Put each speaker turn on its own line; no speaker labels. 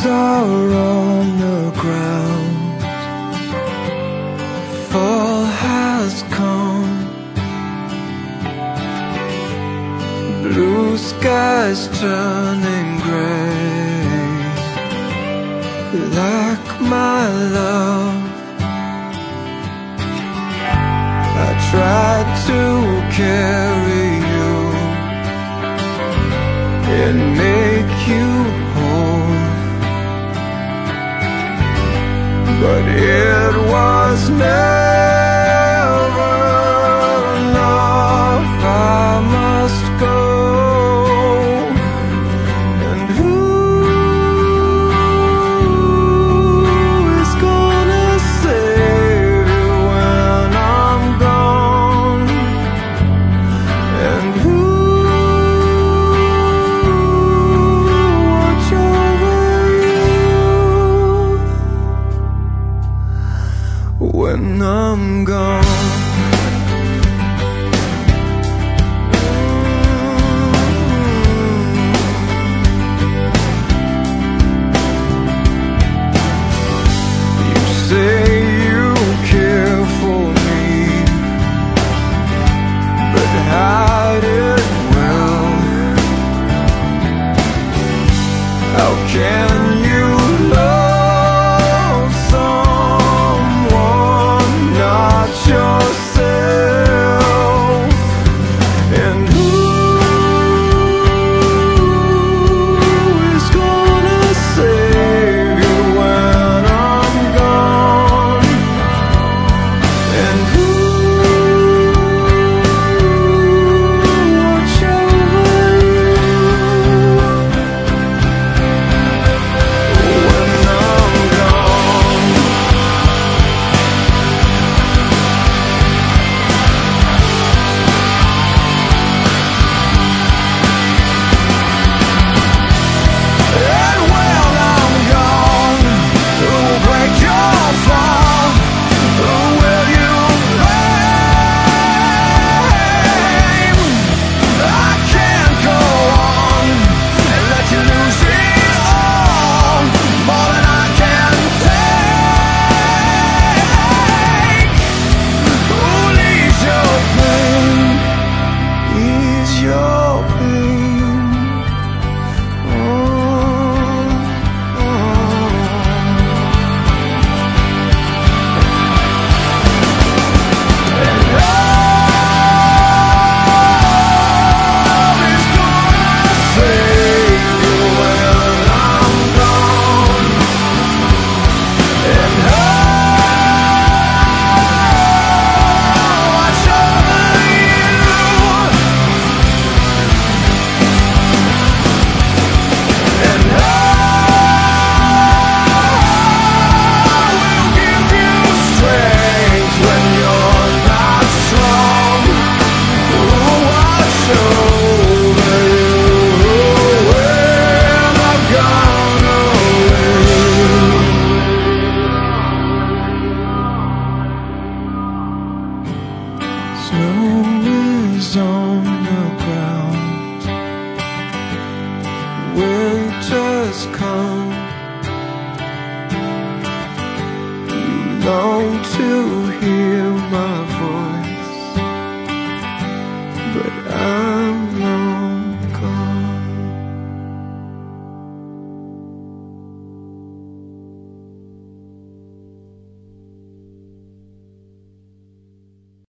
are on the ground. Fall has come. Blue skies turning gray. Like my love, I tried to carry you and make you whole, but it was never enough. I must go. And who is gonna save you when I'm gone? And who watch over you when I'm gone? Say you care for me, but hide it well. How can you love someone not yourself? And who is gonna save you when I'm gone? And who watch over you when I'm gone? And when I'm gone, who will break your fall? Who will you blame? I can't go on and let you lose it all, more than I can take. Who leaves your pain? Ease your pain. And love is gonna save you when I'm gone. And watch over you. And will give you strength when you're not strong. Watch over you when I've gone away. Snow is on the ground. Winter's come. You long to hear my